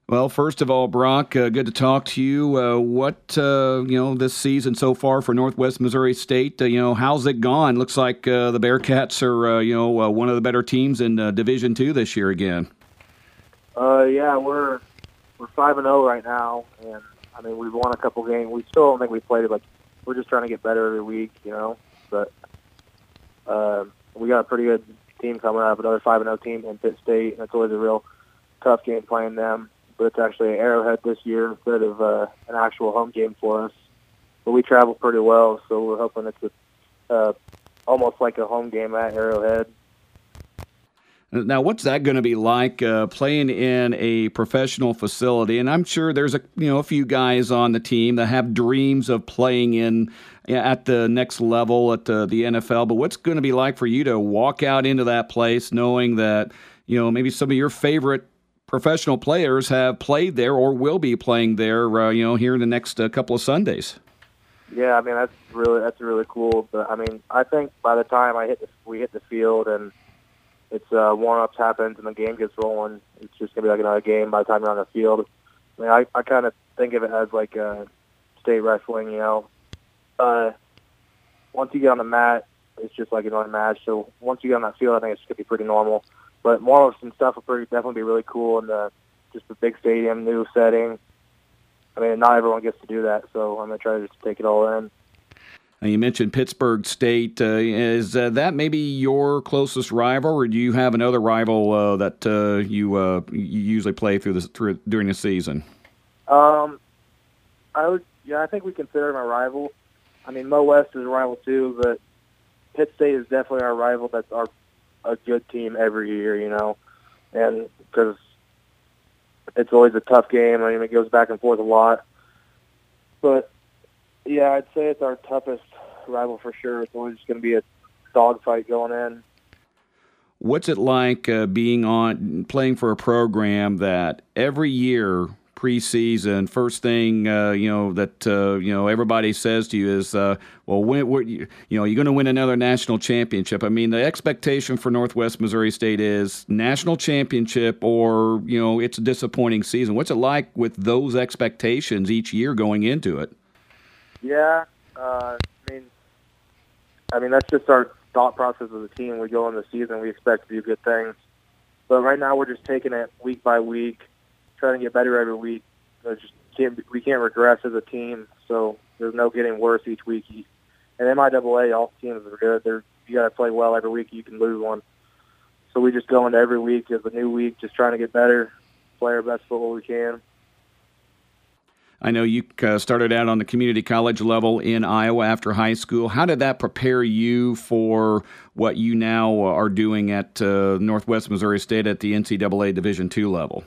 Well, first of all, Brock, good to talk to you. This season so far for Northwest Missouri State, how's it gone? Looks like the Bearcats are, one of the better teams in Division Two this year again. Yeah, we're 5-0 right now, and I mean we've won a couple games. We still don't think we played it. Like we're just trying to get better every week, But we got a pretty good team coming up. Another 5-0 team in Pitt State, and it's always a real tough game playing them. But it's actually an Arrowhead this year instead of an actual home game for us. But we travel pretty well, so we're hoping it's almost like a home game at Arrowhead. Now, what's that going to be like playing in a professional facility? And I'm sure there's a few guys on the team that have dreams of playing in at the next level at the NFL. But what's going to be like for you to walk out into that place knowing that maybe some of your favorite professional players have played there or will be playing there here in the next couple of Sundays? Yeah, I mean that's really cool. But I mean, I think by the time we hit the field and it's warm-ups happens and the game gets rolling, it's just going to be like another game by the time you're on the field. I mean, I kind of think of it as like state wrestling, Once you get on the mat, it's just like another match. So once you get on that field, I think it's going to be pretty normal. But warm-ups and stuff will definitely be really cool, and just a big stadium, new setting. I mean, not everyone gets to do that, so I'm going to try to just take it all in. You mentioned Pittsburg State. Is that maybe your closest rival, or do you have another rival that you usually play during the season? I think we consider him a rival. I mean, Mo West is a rival too, but Pitt State is definitely our rival. That's a good team every year, and because it's always a tough game. I mean, it goes back and forth a lot, but yeah, I'd say it's our toughest rival for sure. It's always going to be a dogfight going in. What's it like playing for a program that every year preseason, first thing everybody says to you is, you're going to win another national championship. I mean, the expectation for Northwest Missouri State is national championship, or it's a disappointing season. What's it like with those expectations each year going into it? Yeah, I mean that's just our thought process of the team. We go in the season, we expect to do good things, but right now we're just taking it week by week, trying to get better every week. We can't regress as a team, so there's no getting worse each week. And MIAA, all teams are good. You got to play well every week. You can lose one, so we just go into every week as a new week, just trying to get better, play our best football we can. I know you started out on the community college level in Iowa after high school. How did that prepare you for what you now are doing at Northwest Missouri State at the NCAA Division II level?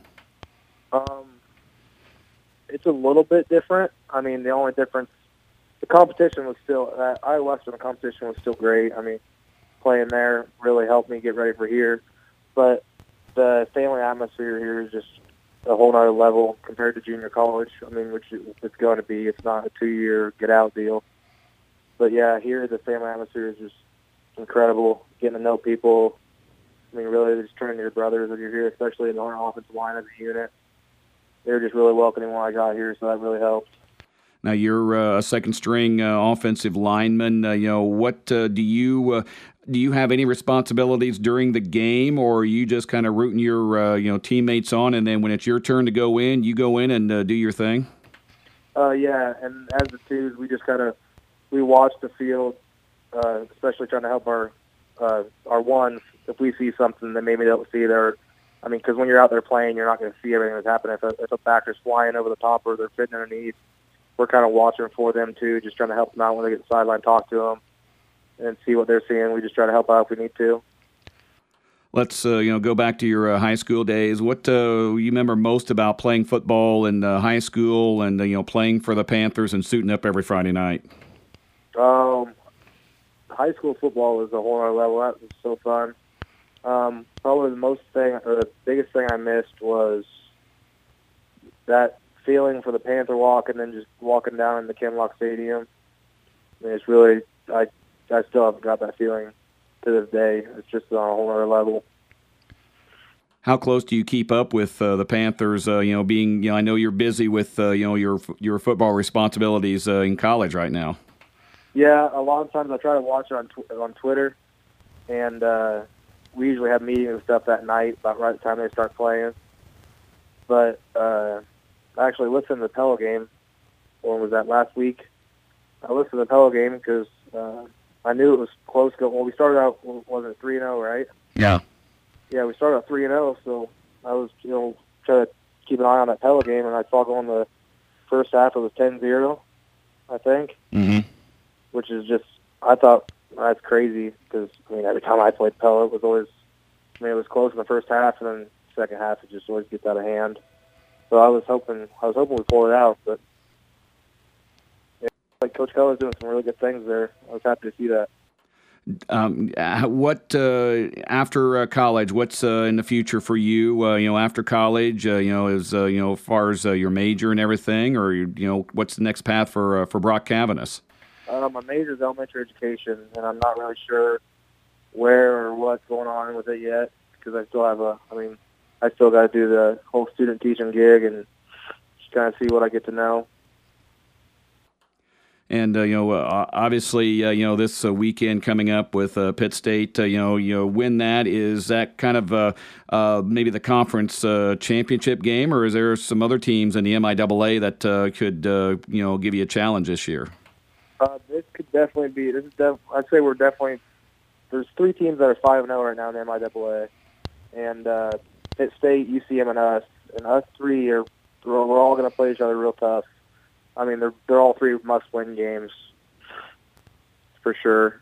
It's a little bit different. I mean, the only difference, the competition was still, Iowa Western, the competition was still great. I mean, playing there really helped me get ready for here. But the family atmosphere here is just a whole nother level compared to junior college. I mean, which it's going to be. It's not a 2-year get-out deal. But, yeah, here the family atmosphere is just incredible, getting to know people. I mean, really just turning to your brothers when you're here, especially in our offensive line as a unit. They were just really welcoming when I got here, so that really helped. Now, you're a second-string offensive lineman. What do you have any responsibilities during the game, or are you just kind of rooting your teammates on, and then when it's your turn to go in, you go in and do your thing? Yeah, and as the twos, we watch the field, especially trying to help our ones. If we see something that maybe they don't see there, I mean, because when you're out there playing, you're not going to see everything that's happening. If a backer's flying over the top or they're fitting underneath, we're kind of watching for them too, just trying to help them out when they get to the sideline, talk to them, and see what they're seeing. We just try to help out if we need to. Let's go back to your high school days. What you remember most about playing football in high school and playing for the Panthers and suiting up every Friday night? High school football was a whole other level. That was so fun. Probably the biggest thing I missed was that feeling for the Panther walk and then just walking down in the Kinloch Stadium. I mean, it's really, I still haven't got that feeling to this day. It's just on a whole other level. How close do you keep up with the Panthers? Being I know you're busy with your football responsibilities in college right now. Yeah, a lot of times I try to watch it on Twitter, and we usually have meetings and stuff that night about right the time they start playing. But I actually listened to the Pella game. When was that, last week? I listened to the Pella game because I knew it was close. Well, we started out, wasn't it 3-0, right? Yeah. Yeah, we started out 3-0, so I was, trying to keep an eye on that Pella game, and I saw going the first half it was 10-0, I think. Mm-hmm. Which is just, I thought, that's crazy because, every time I played Pella, it was always, it was close in the first half, and then second half it just always gets out of hand. So I was hoping we pulled it out, but like Coach Keller's doing some really good things there. I was happy to see that. What after college? What's in the future for you? After college, as far as your major and everything, or what's the next path for Brock Cavanis? My major is elementary education, and I'm not really sure where or what's going on with it yet because I still have I still got to do the whole student teaching gig and just kind of see what I get to know. And obviously, this weekend coming up with Pitt State, win that. Is that kind of maybe the conference championship game, or is there some other teams in the MIAA that could give you a challenge this year? This could definitely be. I'd say we're definitely. There's 3 teams that are 5-0 right now in the MIAA, and Pitt State, UCM, and us. And us 3 we're all going to play each other real tough. They're all 3 must-win games for sure.